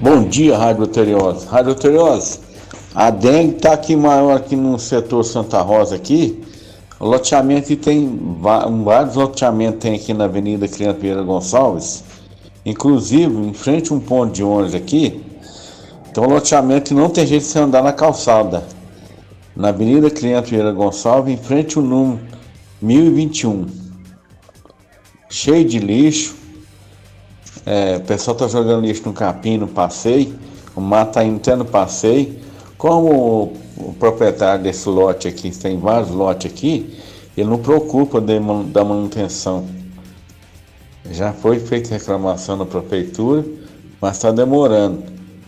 Bom dia, Rádio Arteriose. Rádio Arteriose, a dengue está aqui maior aqui no setor Santa Rosa aqui. O loteamento tem vários loteamentos tem aqui na Avenida Criança Vieira Gonçalves. Inclusive, em frente a um ponto de ônibus aqui, tem um loteamento que não tem jeito de você andar na calçada. Na Avenida Criança Vieira Gonçalves, em frente ao número 1021. Cheio de lixo. O pessoal está jogando lixo no capim, no passeio. O mato está indo até no passeio. Como o proprietário desse lote aqui, tem vários lotes aqui, ele não preocupa da manutenção. Já foi feita reclamação na prefeitura, mas está demorando.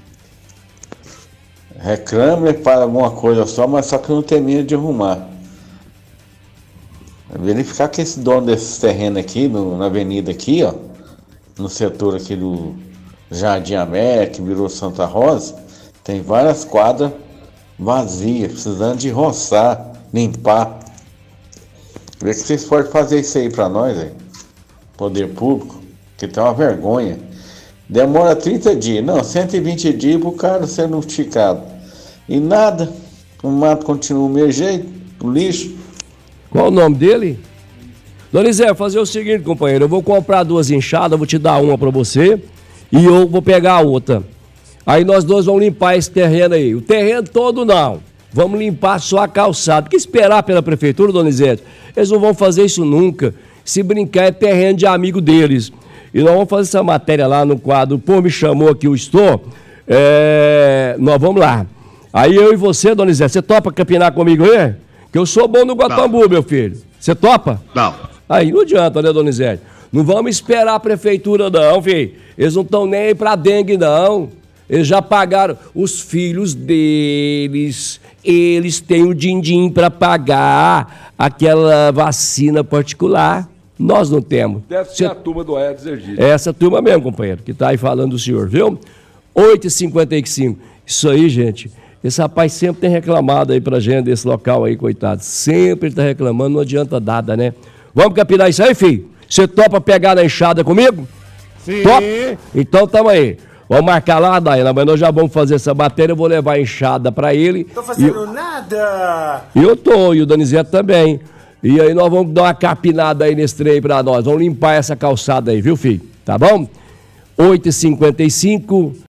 Reclama para alguma coisa mas só que não termina de arrumar. Verificar que esse dono desse terreno aqui, na avenida aqui, ó, no setor aqui do Jardim América, que virou Santa Rosa, tem várias quadras vazias, precisando de roçar, limpar. Vê que vocês podem fazer isso aí para nós, aí. Poder público, que tem uma vergonha. Demora 30 dias, não, 120 dias para o cara ser notificado. E nada, o mato continua o mesmo jeito, o lixo. Qual o nome dele? Donizete, fazer o seguinte, companheiro, eu vou comprar 2 enxadas, vou te dar uma para você e eu vou pegar a outra. Aí nós dois vamos limpar esse terreno aí. O terreno todo não. Vamos limpar só a calçada. Que esperar pela prefeitura, Donizete? Eles não vão fazer isso nunca. Se brincar é terreno de amigo deles. E nós vamos fazer essa matéria lá no quadro. Pô, me chamou aqui o Estou. Nós vamos lá. Aí eu e você, Donizete, você topa capinar comigo aí? Que eu sou bom no Guatambu, não, meu filho. Você topa? Não. Aí não adianta, né, Donizete? Não vamos esperar a prefeitura, não, filho. Eles não estão nem aí pra dengue, não. Eles já pagaram. Os filhos deles, eles têm o din-din para pagar aquela vacina particular. Nós não temos. Deve ser a turma do Aedes aegypti. É essa turma mesmo, companheiro, que está aí falando do senhor, viu? 8h55. Isso aí, gente. Esse rapaz sempre tem reclamado aí pra gente desse local aí, coitado. Sempre está reclamando, não adianta nada, né? Vamos capinar isso aí, filho? Você topa pegar na enxada comigo? Sim. Top? Então tamo aí. Vamos marcar lá, Daila, mas nós já vamos fazer essa matéria, eu vou levar a enxada pra ele. Tô fazendo nada! E eu tô, e o Donizete também. E aí nós vamos dar uma capinada aí nesse trem pra nós. Vamos limpar essa calçada aí, viu, filho? Tá bom? 8h55.